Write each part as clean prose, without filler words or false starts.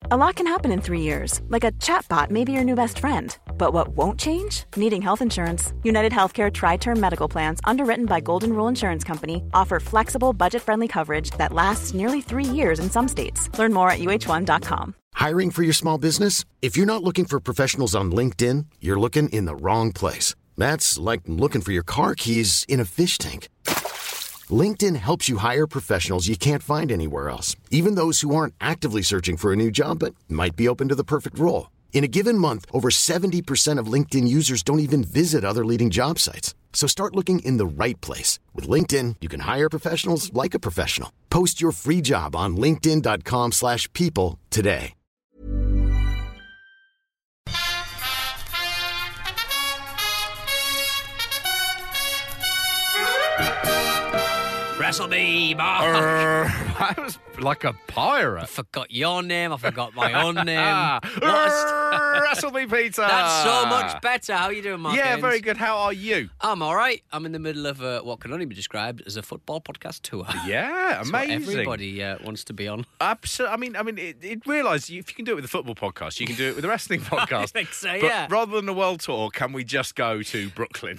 A lot can happen in 3 years, like a chatbot may be your new best friend. But what won't change? Needing health insurance. United Healthcare Tri-Term Medical Plans, underwritten by Golden Rule Insurance Company, offer flexible, budget-friendly coverage that lasts nearly 3 years in some states. Learn more at uh1.com. Hiring for your small business? If you're not looking for professionals on LinkedIn, you're looking in the wrong place. That's like looking for your car keys in a fish tank. LinkedIn helps you hire professionals you can't find anywhere else, even those who aren't actively searching for a new job but might be open to the perfect role. In a given month, over 70% of LinkedIn users don't even visit other leading job sites. So start looking in the right place. With LinkedIn, you can hire professionals like a professional. Post your free job on linkedin.com/people today. Wrestle me, Mark. I was like a pirate. I forgot your name. I forgot my own name. Wrestle me, Peter. That's so much better. How are you doing, Mark? Yeah, Ains? very good. How are you? I'm all right. I'm in the middle of what can only be described as a football podcast tour. Yeah, That's amazing. what everybody wants to be on. Absolutely. I mean, it realise if you can do it with a football podcast, you can do it with a wrestling podcast. I think so, but yeah. rather than a world tour, can we just go to Brooklyn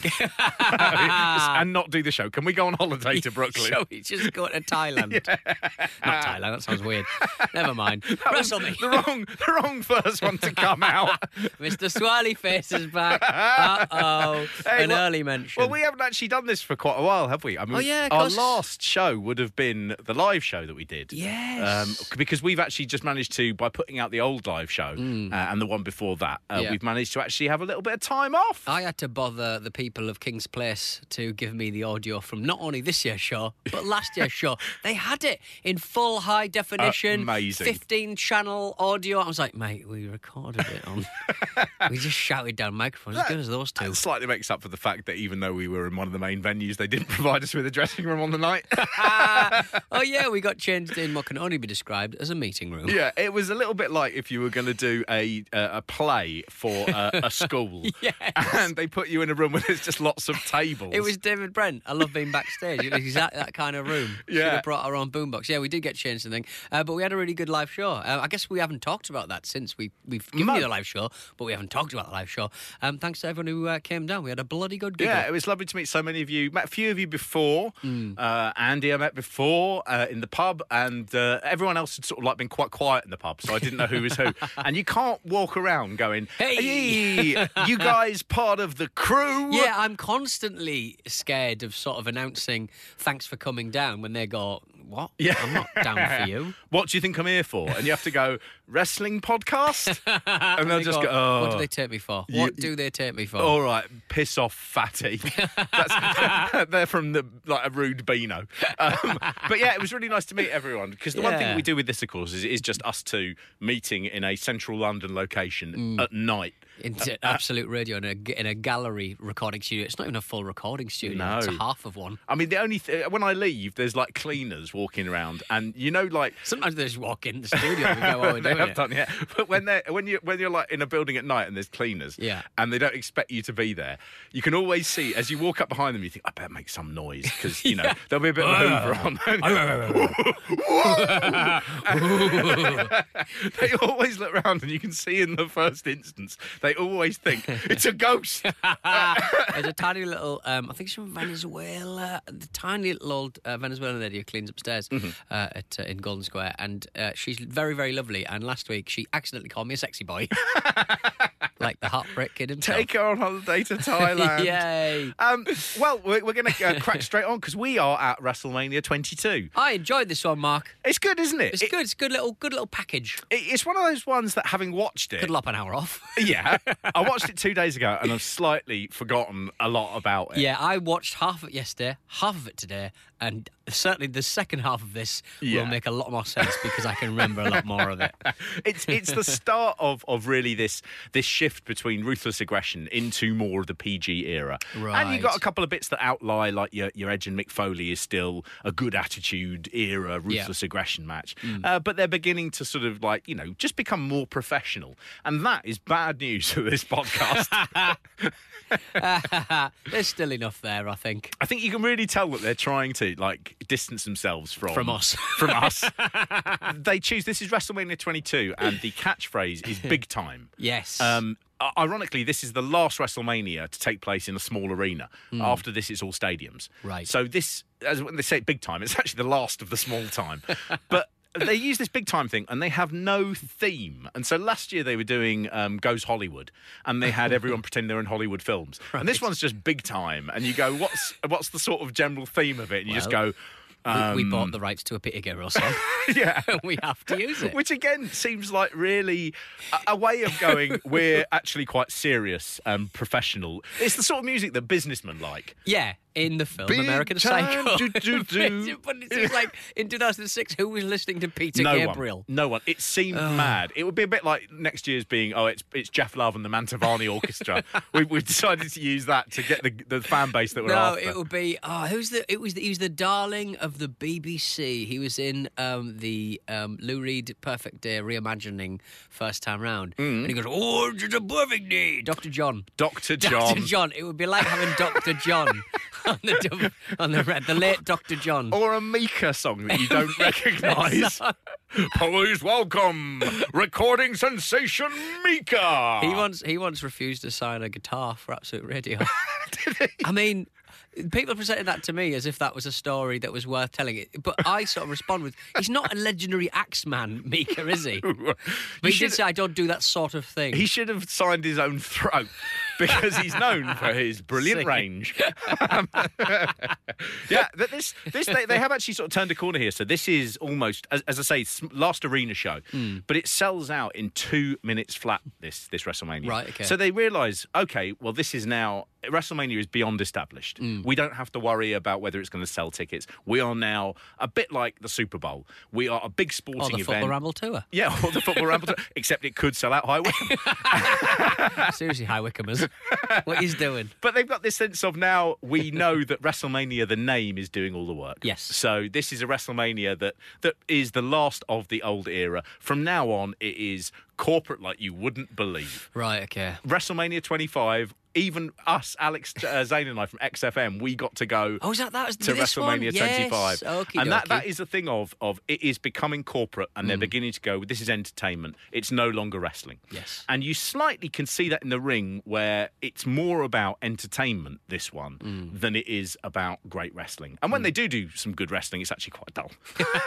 and not do the show? Can we go on holiday to Brooklyn? Shall we just go to Thailand? Not Thailand. That sounds weird. Never mind. Wrestle me. The wrong first one to come out. Mr. Swirly Face is back. Uh-oh. Hey, Early mention. Well, we haven't actually done this for quite a while, have we? I mean, of our course. last show would have been the live show that we did. Yes. Because we've actually just managed to, by putting out the old live show and the one before that, we've managed to actually have a little bit of time off. I had to bother the people of King's Place to give me the audio from not only this year's show, but last year's show. They had it in full high definition, Amazing. 15-channel audio. I was like, mate, we recorded it on... we just shouted down microphones as good as those two. That slightly makes up for the fact that even though we were in one of the main venues, they didn't provide us with a dressing room on the night. Oh, yeah, we got changed in what can only be described as a meeting room. Yeah, it was a little bit like if you were going to do a play for a school. Yes. And they put you in a room where there's just lots of tables. It was David Brent. I love being backstage. It was exactly that kind of room. Should Yeah. have brought our own boombox. Yeah, we did get changed and thing, but we had a really good live show. I guess we haven't talked about that since we've given you the live show, but we haven't talked about the live show. Thanks to everyone who came down. We had a bloody good giggle. Yeah, it was lovely to meet so many of you. Met a few of you before. Andy I met before in the pub, and everyone else had sort of like been quite quiet in the pub, so I didn't know who was who. And you can't walk around going, Hey! you guys part of the crew? Yeah, I'm constantly scared of sort of announcing thanks for coming down when they go, what? Yeah. I'm not down for you. What do you think I'm here for? And you have to go, wrestling podcast? And they'll They just go, oh. what do they take me for? What do they take me for? All right, piss off, fatty. They're from a rude Beano. But yeah, it was really nice to meet everyone, because the one thing that we do with this, of course, is just us two meeting in a central London location at night. Into Absolute Radio in a gallery recording studio. It's not even a full recording studio. No. It's a half of one. I mean, the only when I leave, there's like cleaners walking around, and you know, like Sometimes they just walk in the studio and go, oh, we're they doing have it. done, yeah. But when you're like in a building at night and there's cleaners, Yeah. and they don't expect you to be there, you can always see as you walk up behind them, you think, I better make some noise, because you know there'll be a bit of Hoover on. They always look around, and you can see in the first instance they always think it's a ghost. There's a tiny little, I think she's from Venezuela, the tiny little old Venezuelan lady who cleans upstairs in Golden Square, and she's very, very lovely. And last week she accidentally called me a sexy boy. Like the heartbreak kid himself. Take her on holiday to Thailand. Yay. Well, we're going to crack straight on, because we are at WrestleMania 22. I enjoyed this one, Mark. It's good, isn't it? It's good. It's a good little package. It's one of those ones that, having watched it... Could lop an hour off. Yeah. I watched it 2 days ago, and I've slightly forgotten a lot about it. Yeah, I watched half of it yesterday, half of it today, and certainly the second half of this will make a lot more sense because I can remember a lot more of it. It's the start of really this shift shift between Ruthless Aggression into more of the PG era. Right. And you got a couple of bits that outlie, like your Edge and Mick Foley is still a good attitude era Ruthless Aggression match. But they're beginning to sort of like, just become more professional. And that is bad news for this podcast. There's still enough there, I think. I think you can really tell that they're trying to like distance themselves from us. From us. They choose, this is WrestleMania 22, and the catchphrase is big time. Yes. Ironically, this is the last WrestleMania to take place in a small arena. After this, it's all stadiums. Right. So this, as when they say big time, it's actually the last of the small time. But they use this big time thing, and they have no theme. And so last year they were doing Goes Hollywood, and they had everyone pretend they're in Hollywood films. Right. And this one's just big time, and you go, what's the sort of general theme of it? And you just go, we bought the rights to a Peter Gabriel song. Yeah. We have to use it. Which, again, seems like really a way of going, we're actually quite serious and professional. It's the sort of music that businessmen like. Yeah, in the film Big American time, Psycho. do. But it seems like in 2006, who was listening to Peter Gabriel? No one. It seemed mad. It would be a bit like next year's being, it's Jeff Love and the Mantovani Orchestra. We've decided to use that to get the fan base that we're after. No, it would be, he was the darling of the BBC. He was in the Lou Reed Perfect Day reimagining first time round. And he goes, oh, it's a perfect day. Dr. John. Dr. John. Dr. John. It would be like having Dr. John on the late Dr. John. Or a Mika song that you don't recognise. Please welcome recording sensation Mika. He once refused to sign a guitar for Absolute Radio. I mean, people presented that to me as if that was a story that was worth telling. But I sort of respond with, he's not a legendary Axeman, Mika, is he? But he did say, I don't do that sort of thing. He should have signed his own throat because he's known for his brilliant range. Yeah, they have actually sort of turned a corner here. So this is almost, as I say, last arena show, but it sells out in 2 minutes flat, this WrestleMania. Right, okay. So they realise, okay, well, this is now, WrestleMania is beyond established. We don't have to worry about whether it's going to sell tickets. We are now a bit like the Super Bowl. We are a big sporting event. Or the Football Ramble Tour. Yeah, or the Football Ramble Tour, except it could sell out High Wycombe. Seriously, High Wycomers. What he's doing. But they've got this sense of now we know that WrestleMania, the name, is doing all the work. Yes. So this is a WrestleMania that is the last of the old era. From now on, it is corporate like you wouldn't believe. Right, okay. WrestleMania 25, even us, Alex Zane and I from XFM, we got to go to WrestleMania 25. Yes. And that is the thing of it is becoming corporate, and they're beginning to go, this is entertainment. It's no longer wrestling. Yes. And you slightly can see that in the ring, where it's more about entertainment, this one, than it is about great wrestling. And when they do some good wrestling, it's actually quite dull.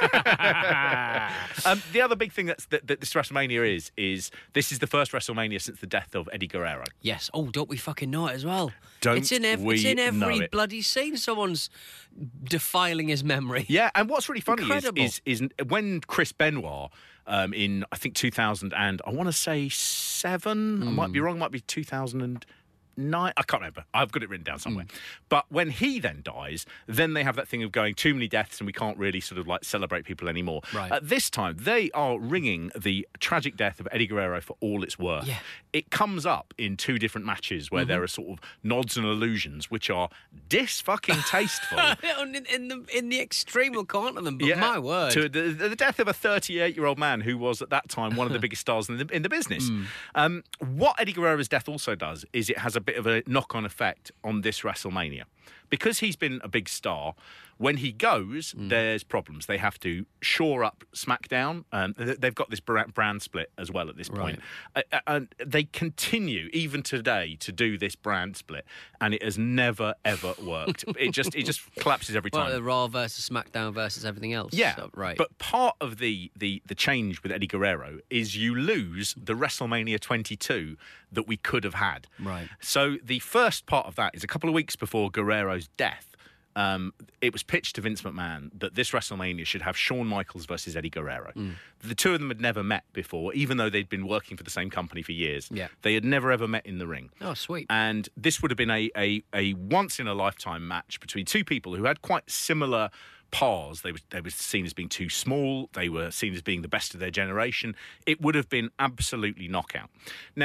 The other big thing that this WrestleMania is this is the first WrestleMania since the death of Eddie Guerrero. Yes. Oh, don't we fucking know it as well? It's in every bloody scene. Someone's defiling his memory. Yeah, and what's really funny is when Chris Benoit in, I think, 2000 and I want to say 7, I might be wrong, it might be 2009, I can't remember. I've got it written down somewhere. But when he then dies, then they have that thing of going too many deaths and we can't really sort of like celebrate people anymore. Right. At this time, they are ringing the tragic death of Eddie Guerrero for all it's worth. Yeah. It comes up in 2 different matches where there are sort of nods and allusions which are dis-fucking tasteful. in the extreme, we'll come on to them, but my word. To the death of a 38-year-old man who was at that time one of the biggest stars in the business. What Eddie Guerrero's death also does is it has a bit of a knock-on effect on this WrestleMania. Because he's been a big star, when he goes, there's problems. They have to shore up SmackDown. They've got this brand split as well at this point. And they continue, even today, to do this brand split. And it has never, ever worked. It just collapses every time. Well, the Raw versus SmackDown versus everything else. Yeah, so, right. But part of the change with Eddie Guerrero is you lose the WrestleMania 22 that we could have had. Right. So the first part of that is a couple of weeks before Guerrero's death. It was pitched to Vince McMahon that this WrestleMania should have Shawn Michaels versus Eddie Guerrero. The two of them had never met before, even though they'd been working for the same company for years. Yeah. They had never ever met in the ring. Oh, sweet. And this would have been a once-in-a-lifetime match between two people who had quite similar pars. They were seen as being too small. They were seen as being the best of their generation. It would have been absolutely knockout. Now,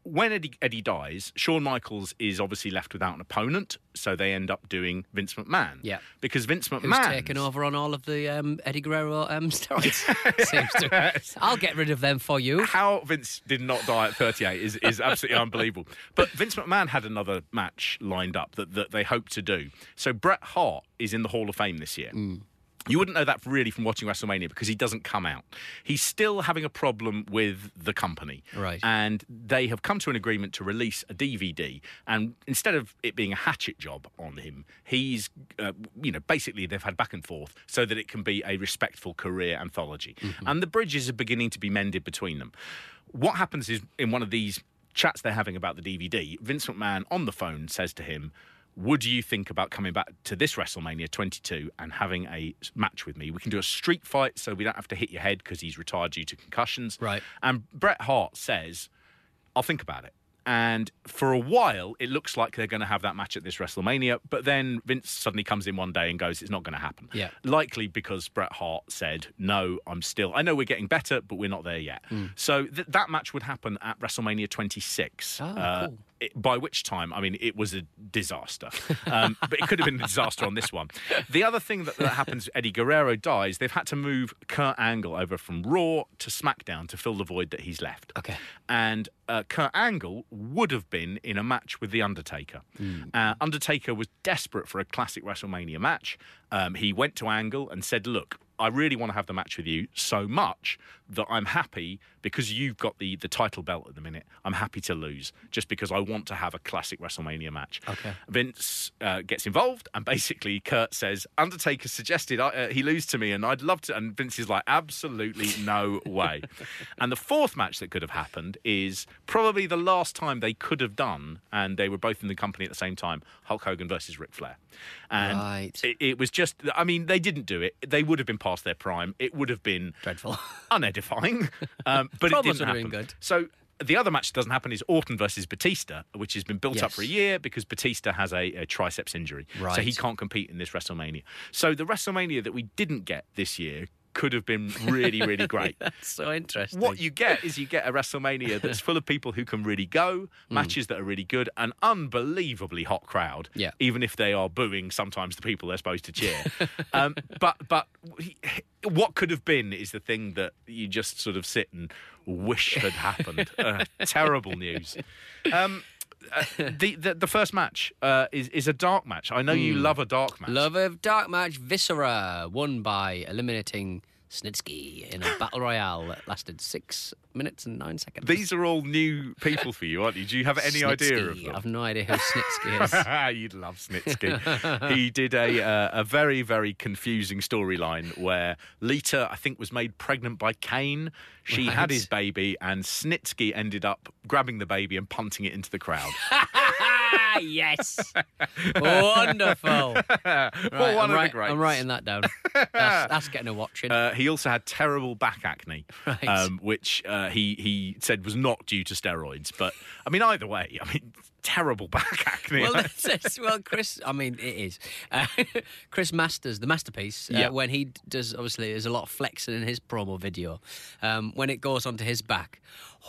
when Eddie dies, Shawn Michaels is obviously left without an opponent, so they end up doing Vince McMahon. Yeah. Because Vince McMahon... Who's taken over on all of the Eddie Guerrero steroids. Seems to. I'll get rid of them for you. How Vince did not die at 38 is absolutely unbelievable. But Vince McMahon had another match lined up that they hope to do. So Bret Hart is in the Hall of Fame this year. You wouldn't know that really from watching WrestleMania because he doesn't come out. He's still having a problem with the company. Right. And they have come to an agreement to release a DVD. And instead of it being a hatchet job on him, he's, basically they've had back and forth so that it can be a respectful career anthology. And the bridges are beginning to be mended between them. What happens is in one of these chats they're having about the DVD, Vince McMahon on the phone says to him, would you think about coming back to this WrestleMania 22 and having a match with me? We can do a street fight so we don't have to hit your head because he's retired due to concussions. Right. And Bret Hart says, I'll think about it. And for a while, it looks like they're going to have that match at this WrestleMania. But then Vince suddenly comes in one day and goes, it's not going to happen. Yeah. Likely because Bret Hart said, no, I know we're getting better, but we're not there yet. So that match would happen at WrestleMania 26. Cool. By which time, I mean, it was a disaster. But it could have been a disaster on this one. The other thing that happens, Eddie Guerrero dies, they've had to move Kurt Angle over from Raw to SmackDown to fill the void that he's left. Okay. And Kurt Angle would have been in a match with The Undertaker. Undertaker was desperate for a classic WrestleMania match. He went to Angle and said, look, I really want to have the match with you so much that I'm happy, because you've got the title belt at the minute, I'm happy to lose just because I want to have a classic WrestleMania match. Okay. Vince gets involved and basically Kurt says, Undertaker suggested he lose to me and I'd love to. And Vince is like, absolutely no way. And the fourth match that could have happened is probably the last time they could have done, and they were both in the company at the same time, Hulk Hogan versus Ric Flair. And right. it was just, I mean, they didn't do it. They would have been past their prime. It would have been dreadful, unedifying, but it didn't happen. Been good. So the other match that doesn't happen is Orton versus Batista, which has been built up for a year because Batista has a triceps injury. Right. So he can't compete in this WrestleMania. So the WrestleMania that we didn't get this year could have been really, really great. That's so interesting. What you get is you get a WrestleMania that's full of people who can really go, matches that are really good, an unbelievably hot crowd, even if they are booing sometimes the people they're supposed to cheer. But what could have been is the thing that you just sort of sit and wish had happened. Terrible news. The first match is a dark match. I know you love a dark match. Love a dark match. Viscera won by eliminating Snitsky in a battle royale that lasted 6 minutes and 9 seconds. These are all new people for you, aren't you? Do you have any idea of them? I've no idea who Snitsky is. You'd love Snitsky. He did a very, very confusing storyline where Lita, I think, was made pregnant by Kane. She had his baby, and Snitsky ended up grabbing the baby and punting it into the crowd. Yes. Wonderful. Well, one of the greats. I'm writing that down. That's getting a watching. He also had terrible back acne, which he said was not due to steroids. But, I mean, either way, terrible back acne. Well, Chris, I mean, it is. Chris Masters, the Masterpiece, when he does, obviously, there's a lot of flexing in his promo video. When it goes onto his back,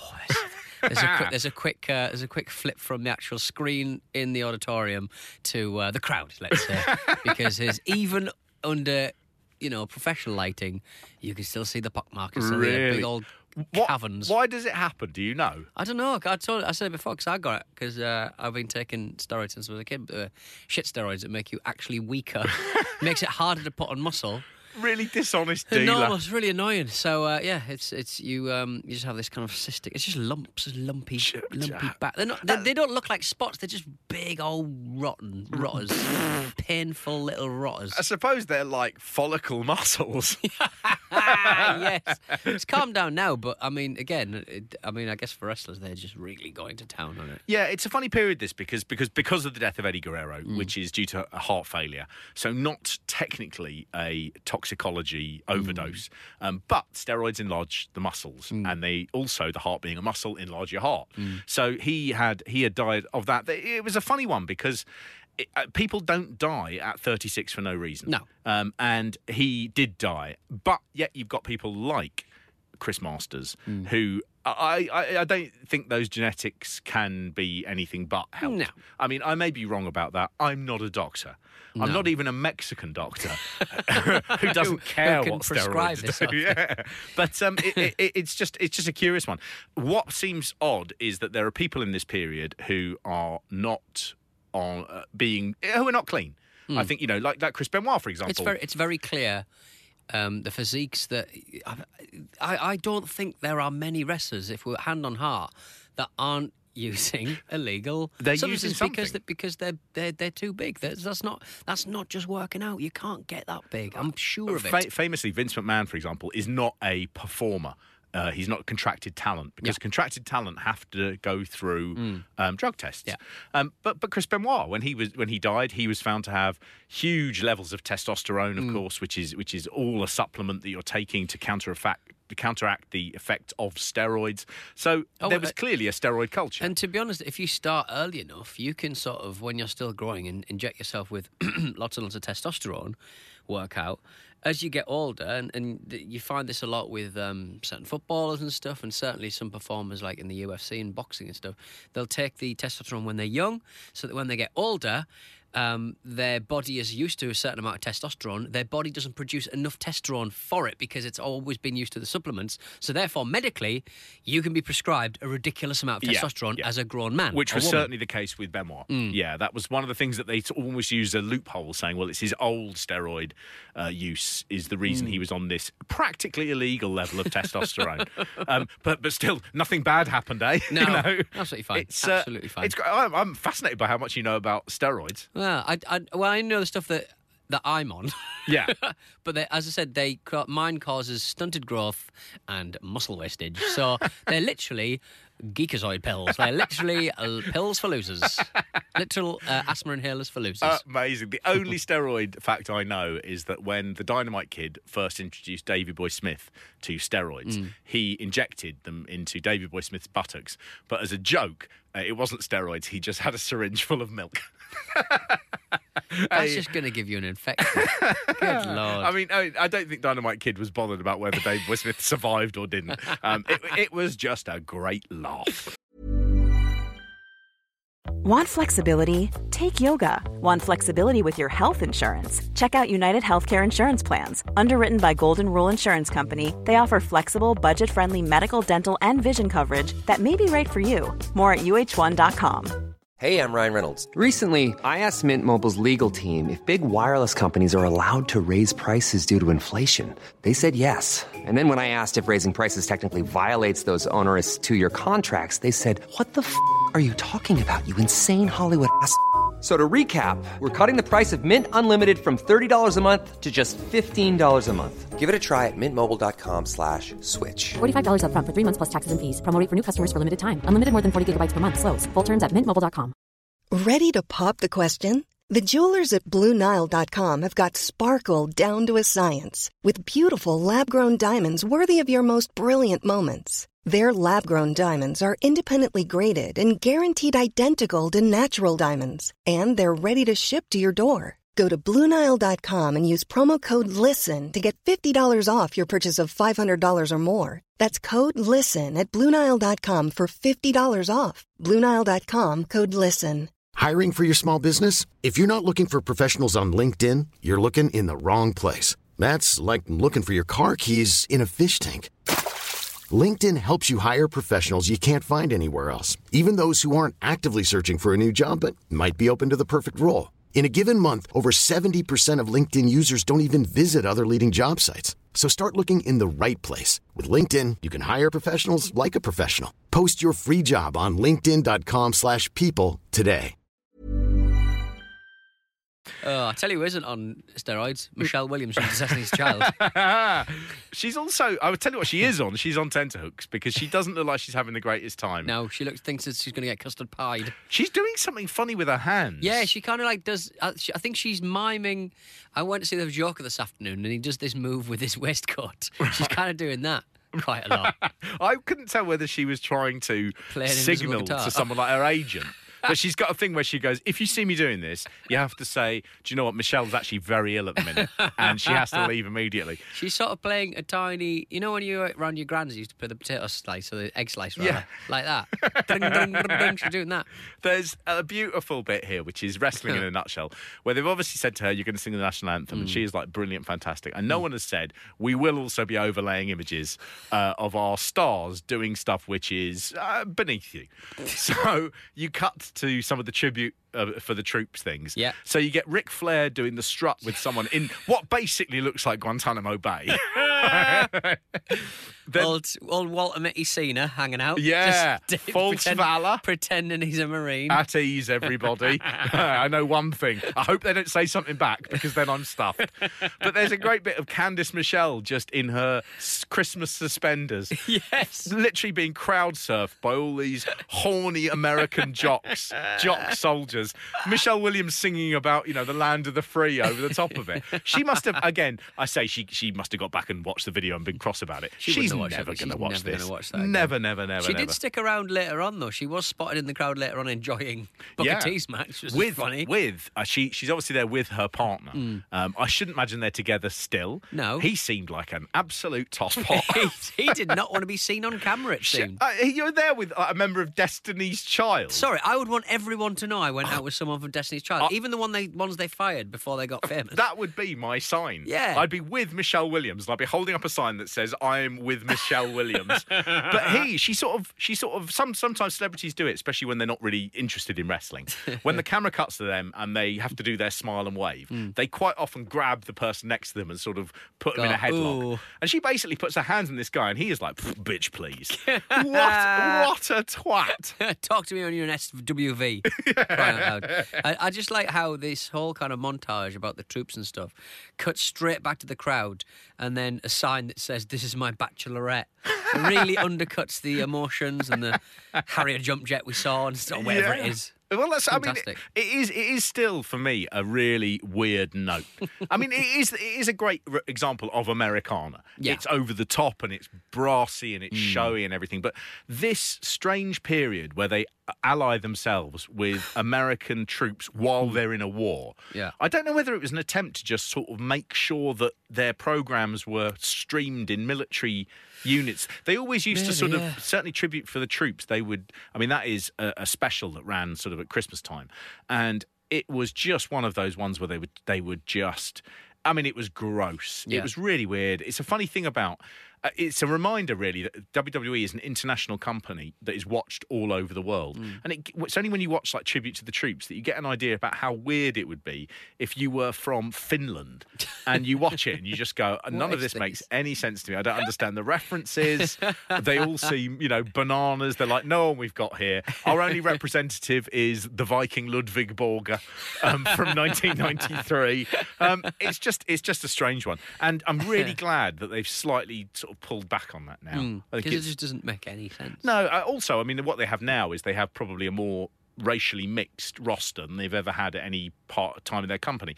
there's a quick flip from the actual screen in the auditorium to the crowd, let's say, because his even under professional lighting, you can still see the pockmarkers. So really? Big old caverns. Why does it happen? Do you know? I don't know. I said it before because I got it because I've been taking steroids since I was a kid. Shit steroids that make you actually weaker. Makes it harder to put on muscle. Really dishonest dealer. No, it's really annoying. So it's you just have this kind of cystic. It's just lumps, lumpy back. They don't look like spots. They're just big old rotters, painful little rotters. I suppose they're like follicle muscles. Yes, it's calmed down now. But I mean, again, I guess for wrestlers, they're just really going to town on it. Yeah, it's a funny period this because of the death of Eddie Guerrero, which is due to a heart failure. So not technically a toxicology overdose, but steroids enlarge the muscles, and they also, the heart being a muscle, enlarge your heart. So he had died of that. It was a funny one because people don't die at 36 for no reason. No. And he did die, but yet you've got people like Chris Masters, who I don't think those genetics can be anything but helped. No. I mean, I may be wrong about that. I'm not a doctor. I'm not even a Mexican doctor who doesn't care can what prescribe steroids this do. sort of Yeah. But it's just a curious one. What seems odd is that there are people in this period who are not who are not clean. I think, like Chris Benoit, for example. It's very clear. The physiques that I don't think there are many wrestlers, if we're hand on heart, that aren't using illegal substances because they're too big. That's not just working out. You can't get that big. I'm sure of it. Famously, Vince McMahon, for example, is not a performer. He's not contracted talent because contracted talent have to go through drug tests. Yeah. But Chris Benoit, when he died, he was found to have huge levels of testosterone, of course, which is all a supplement that you're taking to counteract the effect of steroids. So there was clearly a steroid culture. And to be honest, if you start early enough, you can sort of, when you're still growing, and inject yourself with lots and lots of testosterone, workout. As you get older, and you find this a lot with certain footballers and stuff, and certainly some performers like in the UFC and boxing and stuff, they'll take the testosterone when they're young, so that when they get older, their body is used to a certain amount of testosterone. Their body doesn't produce enough testosterone for it because it's always been used to the supplements. So therefore, medically, you can be prescribed a ridiculous amount of testosterone as a grown man. Which was certainly the case with Benoit. Yeah, that was one of the things that they almost used a loophole, saying, well, it's his old steroid use is the reason he was on this practically illegal level of testosterone. But still, nothing bad happened, eh? No, absolutely fine. Absolutely fine. I'm fascinated by how much you know about steroids. Well, I know the stuff that I'm on. Yeah. But as I said, mine causes stunted growth and muscle wastage. So they're literally geekazoid pills. They're literally pills for losers. Literal asthma inhalers for losers. Amazing. The only steroid fact I know is that when the Dynamite Kid first introduced Davey Boy Smith to steroids, he injected them into Davey Boy Smith's buttocks. But as a joke, it wasn't steroids. He just had a syringe full of milk. That's just going to give you an infection. Good Lord. I mean, I don't think Dynamite Kid was bothered about whether Davey Boy Smith survived or didn't. It was just a great laugh. Want flexibility? Take yoga. Want flexibility with your health insurance? Check out United Healthcare Insurance Plans. Underwritten by Golden Rule Insurance Company, they offer flexible, budget-friendly medical, dental, and vision coverage that may be right for you. More at uh1.com. Hey, I'm Ryan Reynolds. Recently, I asked Mint Mobile's legal team if big wireless companies are allowed to raise prices due to inflation. They said yes. And then when I asked if raising prices technically violates those onerous two-year contracts, they said, "What the f*** are you talking about, you insane Hollywood ass?" So to recap, we're cutting the price of Mint Unlimited from $30 a month to just $15 a month. Give it a try at mintmobile.com/switch. $45 up front for 3 months plus taxes and fees. Promo rate for new customers for limited time. Unlimited more than 40 gigabytes per month. Slows full terms at mintmobile.com. Ready to pop the question? The jewelers at BlueNile.com have got sparkle down to a science with beautiful lab-grown diamonds worthy of your most brilliant moments. Their lab-grown diamonds are independently graded and guaranteed identical to natural diamonds, and they're ready to ship to your door. Go to BlueNile.com and use promo code LISTEN to get $50 off your purchase of $500 or more. That's code LISTEN at BlueNile.com for $50 off. BlueNile.com, code LISTEN. Hiring for your small business? If you're not looking for professionals on LinkedIn, you're looking in the wrong place. That's like looking for your car keys in a fish tank. LinkedIn helps you hire professionals you can't find anywhere else, even those who aren't actively searching for a new job but might be open to the perfect role. In a given month, over 70% of LinkedIn users don't even visit other leading job sites. So start looking in the right place. With LinkedIn, you can hire professionals like a professional. Post your free job on linkedin.com/people today. I tell you who isn't on steroids. Michelle Williams from Destiny's Child. She's also, I would tell you what she is on. She's on tenterhooks because she doesn't look like she's having the greatest time. No, she thinks that she's going to get custard pied. She's doing something funny with her hands. Yeah, she kind of like does, I think she's miming. I went to see the Joker this afternoon and he does this move with his waistcoat. She's kind of doing that quite a lot. I couldn't tell whether she was trying to signal to someone like her agent But she's got a thing where she goes, if you see me doing this, you have to say, do you know what, Michelle's actually very ill at the minute, and she has to leave immediately. She's sort of playing a tiny, you know when you were around your gran's, you used to put the potato slice or the egg slice, rather, Yeah. like that. Ding, ding, ding, ding, she's doing that. There's a beautiful bit here, which is wrestling in a nutshell, where they've obviously said to her, you're going to sing the national anthem, and she is like brilliant, fantastic. And no one has said, we will also be overlaying images of our stars doing stuff which is beneath you. So you cut to some of the tribute for the troops things. Yeah. So you get Ric Flair doing the strut with someone in what basically looks like Guantanamo Bay. Then, Old Walter Mitty Senior hanging out. Yeah, Just false valor. Pretending he's a Marine. At ease, everybody. I know one thing. I hope they don't say something back, because then I'm stuffed. But there's a great bit of Candice Michelle just in her Christmas suspenders. Yes. Literally being crowd surfed by all these horny American jock soldiers. Michelle Williams singing about, the land of the free over the top of it. She must have, again, I say she must have got back and watched the video and been cross about it. She's never going to watch this. Never. She did stick around later on, though. She was spotted in the crowd later on enjoying Booker T's match, which was funny. She's obviously there with her partner. I shouldn't imagine they're together still. No. He seemed like an absolute tosspot. he did not want to be seen on camera, it seemed. You're there with a member of Destiny's Child. Sorry, I would want everyone to know I went out with someone from Destiny's Child, even the ones they fired before they got famous. That would be my sign. Yeah. I'd be with Michelle Williams, and I'd be holding up a sign that says, I'm with Michelle Williams. But she sort of, sometimes celebrities do it, especially when they're not really interested in wrestling. When the camera cuts to them and they have to do their smile and wave, they quite often grab the person next to them and sort of put them in a headlock. Ooh. And she basically puts her hands on this guy, and he is like, bitch, please. What a twat. Talk to me on your SWV. Crying out loud. I just like how this whole kind of montage about the troops and stuff cuts straight back to the crowd, and then a sign that says, this is my bachelorette. It really undercuts the emotions and the Harrier jump jet we saw and stuff, whatever it is. Well, Fantastic. it is still for me a really weird note. I mean, it is a great example of Americana. Yeah. It's over the top and it's brassy and it's showy and everything. But this strange period where they ally themselves with American troops while they're in a war. Yeah. I don't know whether it was an attempt to just sort of make sure that their programs were streamed in military units. They always used to sort of, certainly tribute for the troops, they would, I mean, that is a special that ran sort of at Christmas time. And it was just one of those ones where they would just, I mean, it was gross. Yeah. It was really weird. It's a funny thing about, it's a reminder, really, that WWE is an international company that is watched all over the world. And it's only when you watch like Tribute to the Troops that you get an idea about how weird it would be if you were from Finland and you watch it and you just go, none of this makes any sense to me. I don't understand the references. They all seem, bananas. They're like, no one we've got here. Our only representative is the Viking Ludwig Borga from 1993. It's just a strange one. And I'm really glad that they've slightly sort of pulled back on that now. Because it just doesn't make any sense. No, also, I mean, what they have now is they have probably a more racially mixed roster than they've ever had at any time in their company.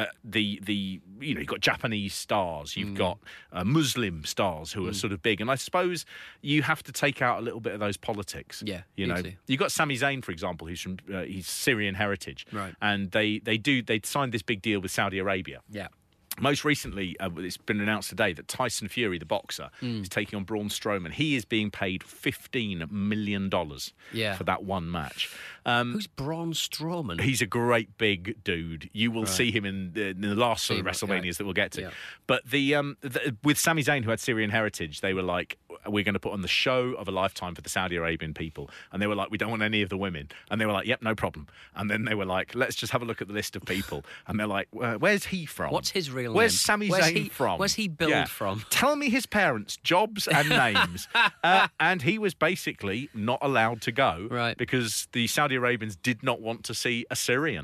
You've got Japanese stars, you've got Muslim stars who are sort of big, and I suppose you have to take out a little bit of those politics. Yeah, you've got Sami Zayn, for example, who's from he's Syrian heritage, right? And they signed this big deal with Saudi Arabia. Yeah. Most recently, it's been announced today that Tyson Fury, the boxer, is taking on Braun Strowman. He is being paid $15 million for that one match. Who's Braun Strowman? He's a great big dude. You will see him in the last sort of WrestleManias that we'll get to. Yeah. But with Sami Zayn, who had Syrian heritage, they were like, we're going to put on the show of a lifetime for the Saudi Arabian people. And they were like, we don't want any of the women. And they were like, yep, no problem. And then they were like, let's just have a look at the list of people. And they're like, where's he from? What's his real name? Where's Sami Zayn from? Where's he billed from? Tell me his parents' jobs and names. And he was basically not allowed to go right, because the Saudi Arabians did not want to see a Syrian.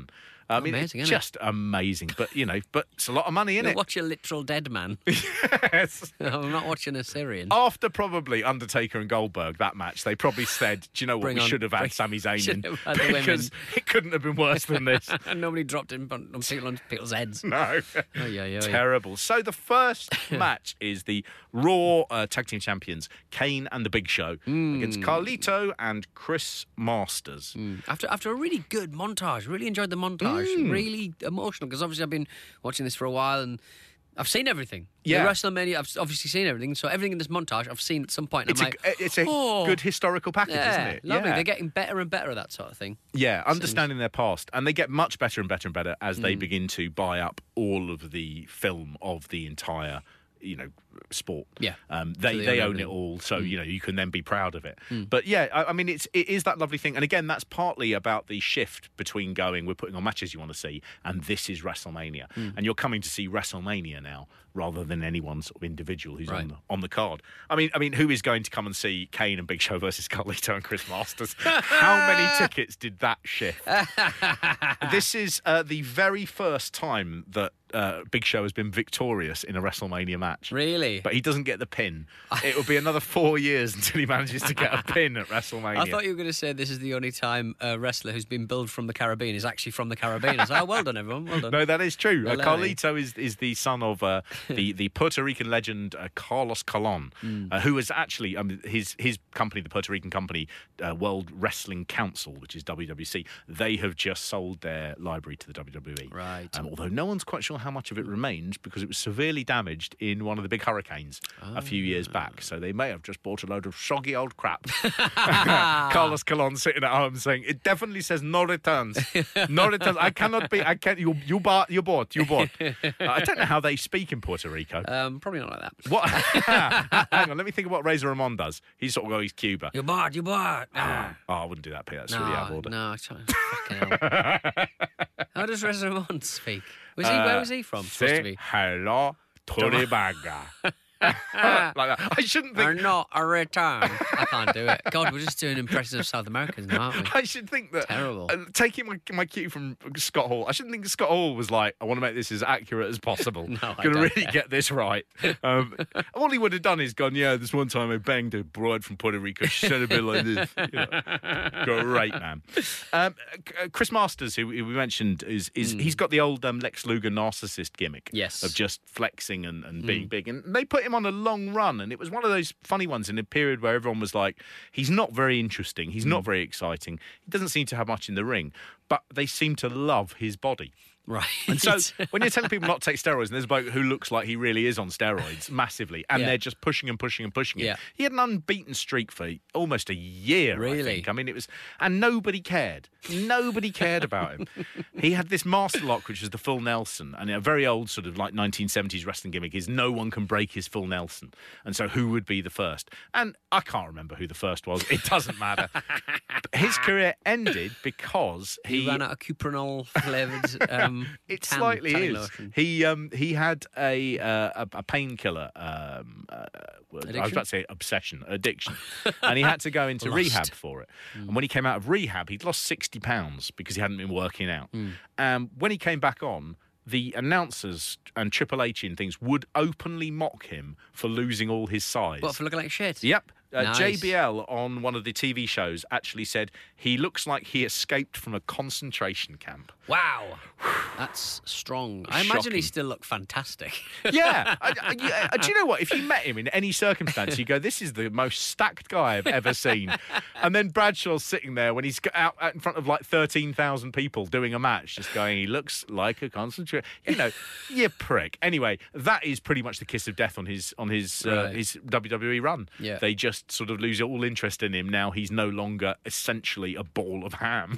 I mean, amazing, it's isn't it? just amazing. But, but it's a lot of money in it. Watch a literal dead man. Yes. I'm not watching a Syrian. After probably Undertaker and Goldberg, that match, they probably said, do you know what, we should have had Sami Zayn should in. have had the women. Because it couldn't have been worse than this. And nobody dropped him on people's heads. No. Terrible. So the first match is the Raw Tag Team Champions, Kane and the Big Show, against Carlito and Chris Masters. After a really good montage, really enjoyed the montage, really emotional, because obviously I've been watching this for a while and I've seen everything. Yeah. The WrestleMania, I've obviously seen everything, so everything in this montage I've seen at some point. And It's a good historical package, isn't it? Lovely. Yeah. They're getting better and better at that sort of thing. Yeah, understanding their past. And they get much better and better and better as they begin to buy up all of the film of the entire sport. Yeah. They own it all, so you can then be proud of it. But yeah, I mean it is that lovely thing. And again, that's partly about the shift between we're putting on matches you want to see, and this is WrestleMania. And you're coming to see WrestleMania now rather than any one sort of individual who's on the card. I mean, who is going to come and see Kane and Big Show versus Carlito and Chris Masters? How many tickets did that shift? This is the very first time that Big Show has been victorious in a WrestleMania match. Really? But he doesn't get the pin. It will be another 4 years until he manages to get a pin at WrestleMania. I thought you were going to say this is the only time a wrestler who's been billed from the Caribbean is actually from the Caribbean. I was like, oh, well done, everyone. Well done. No, that is true. Well, Carlito is the son of the Puerto Rican legend Carlos Colon, who was actually his company, the Puerto Rican company, World Wrestling Council, which is WWC. They have just sold their library to the WWE. Right. Although no one's quite sure how much of it remains because it was severely damaged in one of the big hurricanes a few years back. So they may have just bought a load of soggy old crap. Carlos Colon sitting at home saying, it definitely says no returns. No returns. I can't. You bought. I don't know how they speak in Puerto Rico. Probably not like that. What? Hang on, let me think of what Razor Ramon does. He's sort of goes Cuba. You bought. Oh, I wouldn't do that, Pete. That's really out of order. No, fucking hell. How does Razor Ramon speak? Where was he from? Supposed to be. Hello, Toribaga. Like that. I shouldn't think. Or not a return. I can't do it. God, we're just doing impressions of South Americans now, aren't we? I should think that. Terrible. Taking my cue from Scott Hall, I shouldn't think Scott Hall was like, I want to make this as accurate as possible. No, I Going to don't. really get this right. All he would have done is gone, yeah, this one time I banged a bride from Puerto Rico. She said a bit like this. Great, man. Chris Masters, who we mentioned, he's got the old Lex Luger narcissist gimmick. Yes. Of just flexing and being big. And they put him on a long run, and it was one of those funny ones in a period where everyone was like, he's not very interesting, he's not very exciting, he doesn't seem to have much in the ring, but they seem to love his body. Right. And so when you're telling people not to take steroids, and there's a bloke who looks like he really is on steroids massively, and they're just pushing and pushing and pushing him. He had an unbeaten streak for almost a year, Really? I think. I mean, it was... And nobody cared. Nobody cared about him. He had this master lock, which was the full Nelson, and a very old sort of like 1970s wrestling gimmick is no one can break his full Nelson. And so who would be the first? And I can't remember who the first was. It doesn't matter. His career ended because he ran out of cuprinol-flavoured it slightly is. Lotion. He had a painkiller. I was about to say addiction, and he had to go into rehab for it. And when he came out of rehab, he'd lost 60 pounds because he hadn't been working out. When he came back on, the announcers and Triple H and things would openly mock him for losing all his size. What, for looking like shit? Yep. Nice. JBL on one of the TV shows actually said he looks like he escaped from a concentration camp. Wow. That's strong. I imagine Shocking. he still looked fantastic. Yeah. Do you know what? If you met him in any circumstance, you go, this is the most stacked guy I've ever seen. And then Bradshaw's sitting there when he's out in front of like 13,000 people doing a match, just going, he looks like a concentration. You prick. Anyway, that is pretty much the kiss of death on his WWE run. Yeah. They just sort of lose all interest in him. Now he's no longer essentially a ball of ham.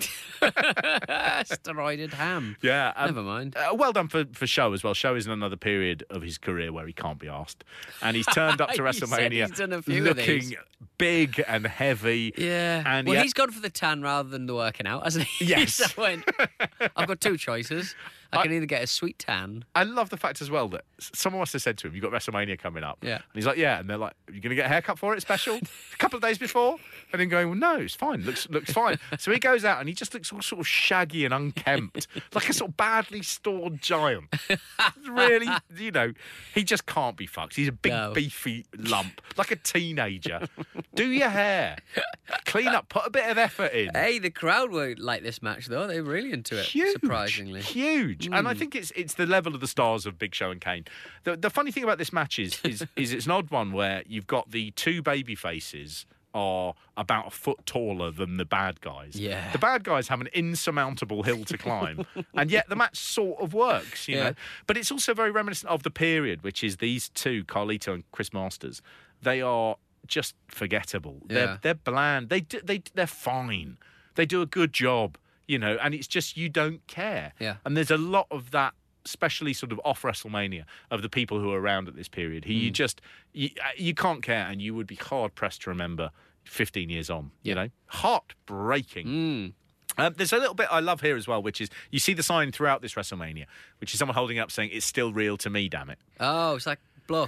Steroided ham. Yeah. Never mind. Well done for Show as well. Show is in another period of his career where he can't be asked. And he's turned up to You said WrestleMania he's done a few of looking these. big and heavy. Yeah. And he's gone for the tan rather than the working out, hasn't he? Yes. So I've got two choices. I can either get a sweet tan. I love the fact as well that someone must have said to him, "You've got WrestleMania coming up." Yeah. And he's like, "Yeah." And they're like, "Are you going to get a haircut for it, special?" A couple of days before. And then going, "Well, no, it's fine. Looks fine." So he goes out and he just looks all sort of shaggy and unkempt, like a sort of badly stored giant. Really, he just can't be fucked. He's a big, beefy lump, like a teenager. Do your hair. Clean up. Put a bit of effort in. Hey, the crowd were like this match, though. They were really into it, surprisingly. Huge. And I think it's the level of the stars of Big Show and Kane. The funny thing about this match is it's an odd one where you've got the two baby faces are about a foot taller than the bad guys. Yeah. The bad guys have an insurmountable hill to climb, and yet the match sort of works, you know. But it's also very reminiscent of the period, which is these two, Carlito and Chris Masters. They are just forgettable. Yeah. They're bland. They're fine. They do a good job, and it's just you don't care. Yeah. And there's a lot of that, especially sort of off WrestleMania, of the people who are around at this period. You can't care, and you would be hard pressed to remember 15 years on. Heartbreaking. There's a little bit I love here as well, which is you see the sign throughout this WrestleMania, which is someone holding up saying "It's still real to me, damn it." Oh, it's like Block.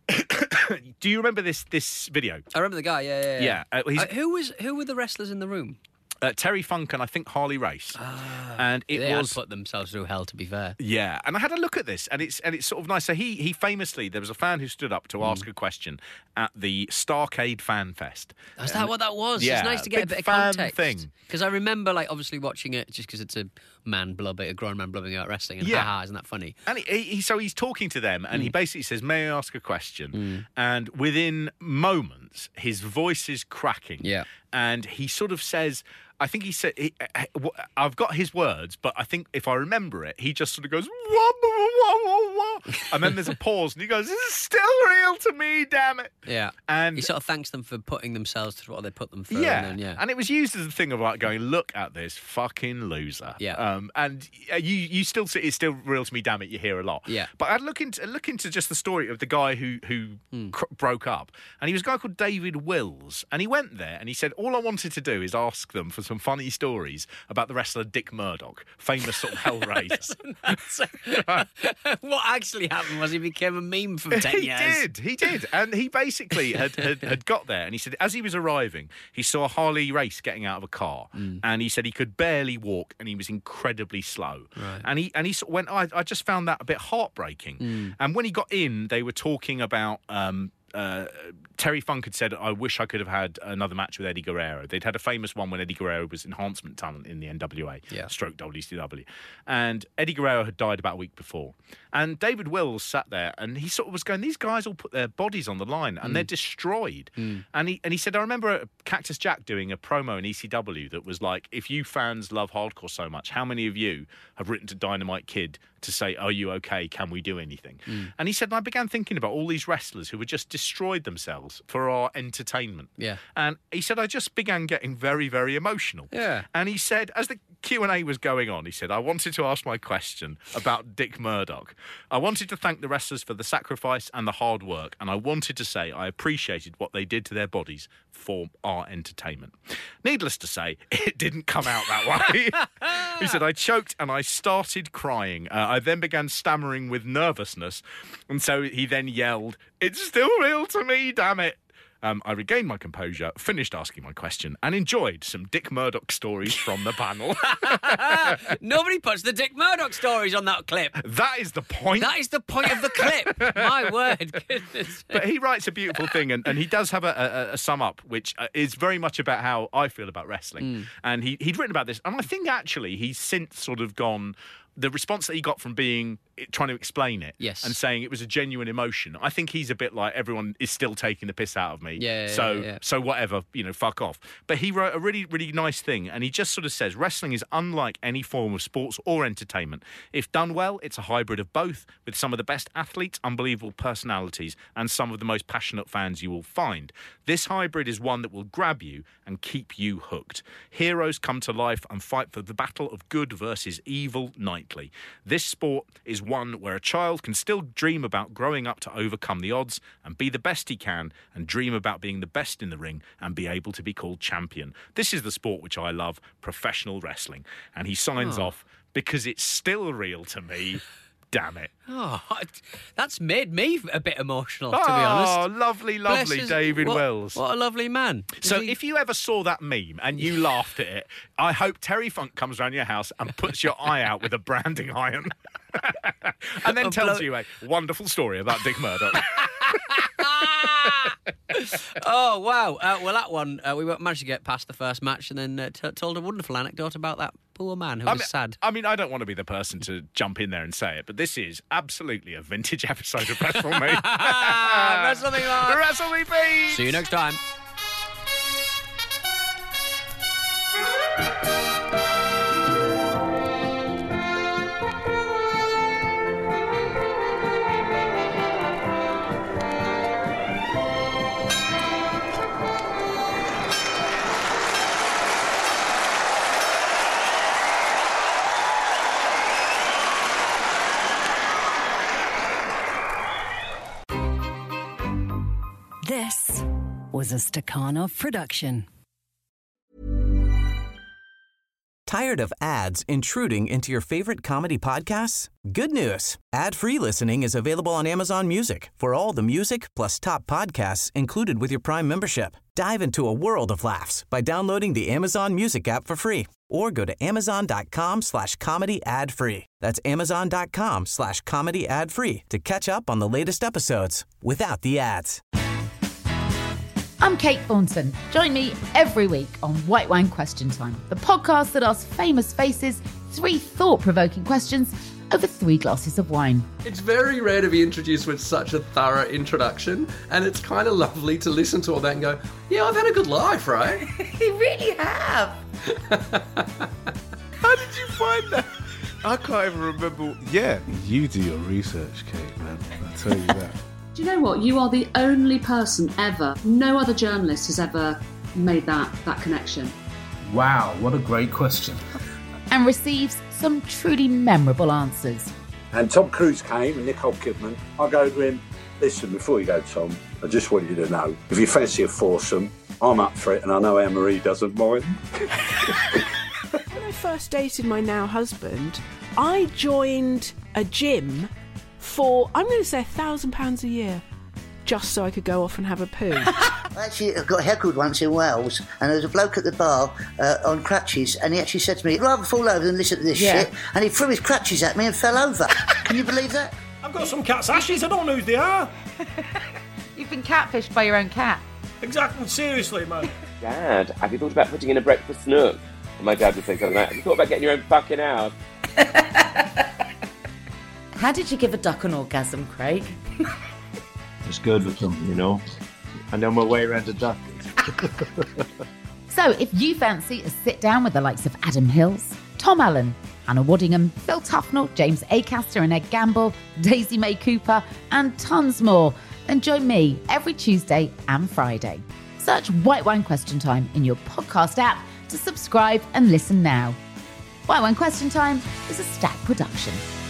Do you remember this video? I remember the guy. Yeah. Who were the wrestlers in the room? Terry Funk and I think Harley Race. And they had put themselves through hell, to be fair. Yeah, and I had a look at this, and it's sort of nice. So he famously, there was a fan who stood up to ask a question at the Starcade Fan Fest. Is that what that was? Yeah, it's nice to get a bit of fan context. thing. Because I remember, obviously watching it just because it's a grown man blubbing out wrestling, and haha, isn't that funny? And so he's talking to them, and he basically says, "May I ask a question?" And within moments, his voice is cracking. Yeah. And he sort of says, I think he said, I've got his words, but I think if I remember it, he just sort of goes, wah, wah, wah, wah, wah. And then there's a pause, and he goes, "This is still real to me, damn it." Yeah. And he sort of thanks them for putting themselves through what they put them through. Yeah. And then, and it was used as a thing of going, "Look at this fucking loser." Yeah. And you still see "It's still real to me, damn it." You hear a lot. Yeah. But I'd look into just the story of the guy who broke up, and he was a guy called David Wills, and he went there and he said, "All I wanted to do is ask them for some funny stories about the wrestler Dick Murdoch, famous sort of Hellraiser." What actually happened was he became a meme for 10 years. He did. And he basically had got there, and he said as he was arriving, he saw Harley Race getting out of a car, and he said he could barely walk, and he was incredibly slow. Right. And he sort of went, I just found that a bit heartbreaking. And when he got in, they were talking about Terry Funk had said, "I wish I could have had another match with Eddie Guerrero." They'd had a famous one when Eddie Guerrero was enhancement talent in the NWA, stroke WCW. And Eddie Guerrero had died about a week before. And David Wills sat there, and he sort of was going, "These guys all put their bodies on the line, and they're destroyed." And he said, "I remember Cactus Jack doing a promo in ECW that was like, if you fans love hardcore so much, how many of you have written to Dynamite Kid to say, 'Are you okay? Can we do anything?'" And he said, and I began thinking about all these wrestlers who had just destroyed themselves for our entertainment. Yeah. And he said, I just began getting very, very emotional. Yeah. And he said, as the Q&A was going on, he said, "I wanted to ask my question about Dick Murdoch. I wanted to thank the wrestlers for the sacrifice and the hard work, and I wanted to say I appreciated what they did to their bodies for our entertainment." Needless to say, it didn't come out that way. He said, "I choked and I started crying. I then began stammering with nervousness, and so he then yelled, 'It's still real to me, damn it.' I regained my composure, finished asking my question, and enjoyed some Dick Murdoch stories from the panel." Nobody puts the Dick Murdoch stories on that clip. That is the point. That is the point of the clip. My word. Goodness. But he writes a beautiful thing, and he does have a sum up, which is very much about how I feel about wrestling. And he'd written about this, and I think actually he's since sort of gone. The response that he got from trying to explain it, and saying it was a genuine emotion, I think he's a bit like, everyone is still taking the piss out of me. So whatever, fuck off. But he wrote a really, really nice thing, and he just sort of says, "Wrestling is unlike any form of sports or entertainment. If done well, it's a hybrid of both, with some of the best athletes, unbelievable personalities, and some of the most passionate fans you will find. This hybrid is one that will grab you and keep you hooked. Heroes come to life and fight for the battle of good versus evil nightly. This sport is one where a child can still dream about growing up to overcome the odds and be the best he can, and dream about being the best in the ring and be able to be called champion. This is the sport which I love, professional wrestling." And he signs off, because it's still real to me. Damn it. Oh, that's made me a bit emotional, to be honest. Oh, lovely, lovely David Wells. What a lovely man. So if you ever saw that meme and you laughed at it, I hope Terry Funk comes round your house and puts your eye out with a branding iron and then tells you a wonderful story about Dick Murdoch. Oh, wow. Well, that one, we managed to get past the first match and then told a wonderful anecdote about that poor man who was sad. I mean, I don't want to be the person to jump in there and say it, but this is absolutely a vintage episode of Wrestle Me. Wrestle Me, Mark. Wrestle Me, please. See you next time. This was a Stakhanov production. Tired of ads intruding into your favorite comedy podcasts? Good news. Ad-free listening is available on Amazon Music for all the music plus top podcasts included with your Prime membership. Dive into a world of laughs by downloading the Amazon Music app for free or go to amazon.com/comedy ad-free. That's amazon.com/comedy ad-free to catch up on the latest episodes without the ads. I'm Kate Thornton. Join me every week on White Wine Question Time, the podcast that asks famous faces 3 thought-provoking questions over 3 glasses of wine. It's very rare to be introduced with such a thorough introduction, and it's kind of lovely to listen to all that and go, yeah, I've had a good life, right? You really have. How did you find that? I can't even remember. Yeah, you do your research, Kate, man. I'll tell you that. Do you know what? You are the only person ever, no other journalist has ever made that connection. Wow, what a great question. And receives some truly memorable answers. And Tom Cruise came and Nicole Kidman. I go to him, listen, before you go, Tom, I just want you to know, if you fancy a foursome, I'm up for it and I know Anne-Marie doesn't mind. When I first dated my now husband, I joined a gym for, I'm going to say £1,000 a year, just so I could go off and have a poo. Actually, I got heckled once in Wales, and there was a bloke at the bar on crutches, and he actually said to me, I'd rather fall over than listen to this shit, and he threw his crutches at me and fell over. Can you believe that? I've got some cat's ashes, I don't know who they are. You've been catfished by your own cat. Exactly, seriously, man. Dad, have you thought about putting in a breakfast nook? And my dad would say something like, have you thought about getting your own fucking house? How did you give a duck an orgasm, Craig? It's good with them, you know. I know my way around a duck. So if you fancy a sit down with the likes of Adam Hills, Tom Allen, Anna Waddingham, Phil Tufnell, James Acaster and Ed Gamble, Daisy May Cooper, and tons more, then join me every Tuesday and Friday. Search White Wine Question Time in your podcast app to subscribe and listen now. White Wine Question Time is a Stack production.